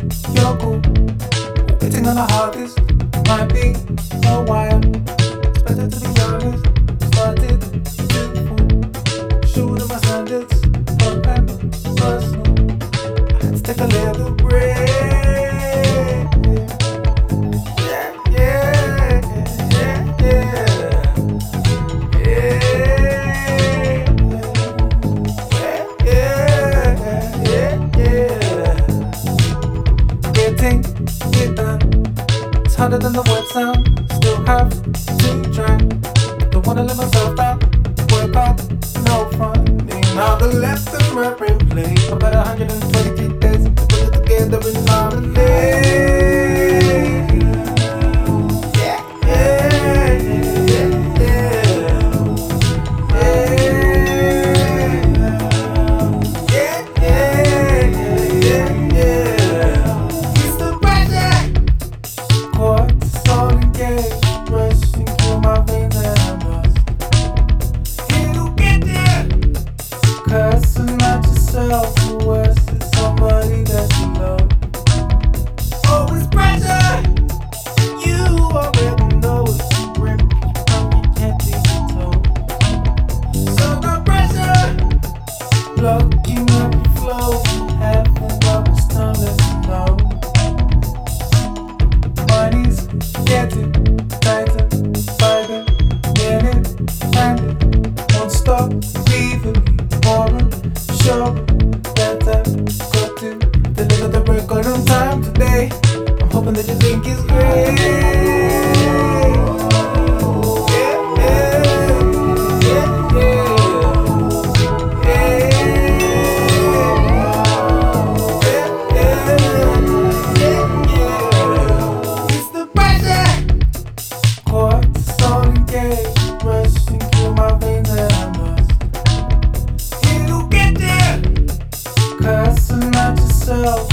you're cool. Waiting on the hardest might be a while. It's better to be honest. Started to fool. Shooting my standards, but I'm personal. I had to take a little break. It done. It's harder than the word sound. Still have to try. Don't wanna let myself down. Work hard, no fronting. Now the left and right brain play. About 123 days to put it together in harmony. Rushing through my veins and I must. It'll get there. Cause it's not yourself who else, it's somebody that you love. Always pressure. You already know it's a grip. You can't take it toe. So no pressure. Blocking up the flow. Having up this time, let you know. Money's getting tighter, fighting, get it, find it, won't stop breathing me more sure that I've got to deliver the record on time today. I'm hoping that you think it's great. Rushing through my veins and I must. It'll get there. Cause it's not yourself